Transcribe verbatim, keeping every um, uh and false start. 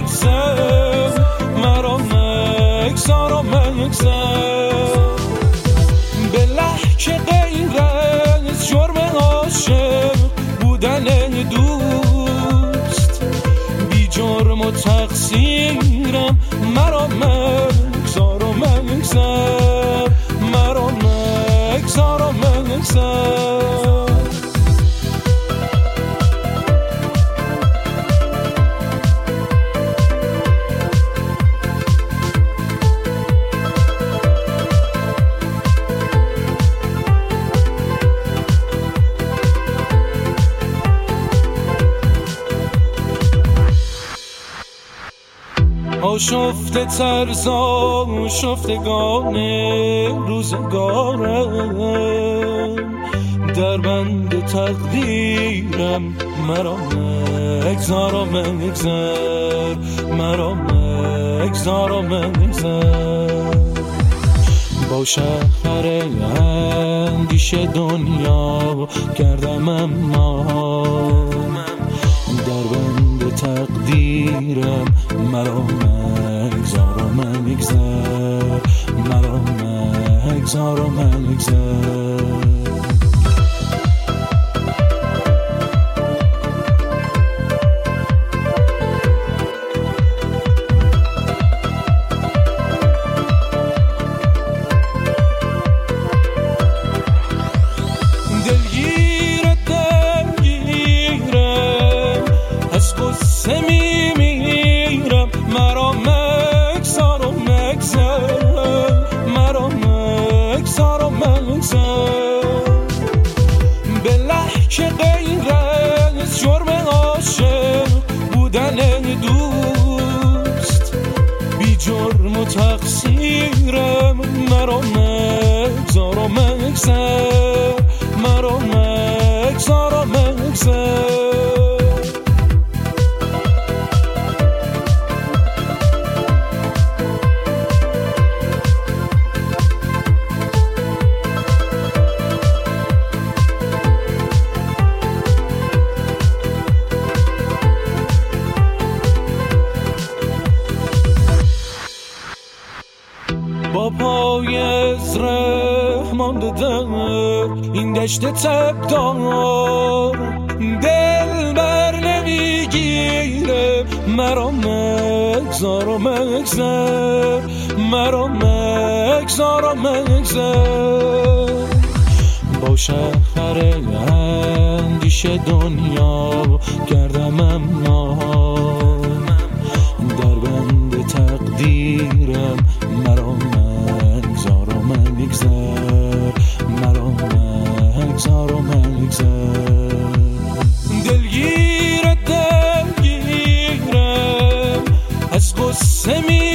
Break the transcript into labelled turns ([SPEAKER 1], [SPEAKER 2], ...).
[SPEAKER 1] مگذر، مرا مگذار و مگذر. به لحک غیر از جرم عاشق بودن دوست، بی جرم و تقصیرم، مرا مگذار و مگذر، مرا مگذار و مگذر. آشفته ترزا شفتگان روزگارم، در بند تقدیرم، مرا مگذار و مگذر، مرا مگذار و مگذر. با شهر اندیش دنیا کردم اما در بند تقدیرم، مرا مگذار و مگذر، مرا مگذار و مگذر. دلگیر دلگیرم از قصه میمیرم، مرا مگذار و مگذر، مرا مگذار و مگذر. به لحک غیر از جرم عاشق بودن دوست، بی جرم و تقصیرم، مرا مگذار و مگذر، مرا مگذار و مگذر. با پای از ره مانده در این دشت تبدار، دل بر نمیگیره، مرا مگذار و مگذر، مرا مگذار و مگذر. با شهر اندیش دنیا کردم اما در بند تقدیرم، مرا مگذار و مگذر، مرا مگذار و مگذر. دلگیر دلگیرم از قصه می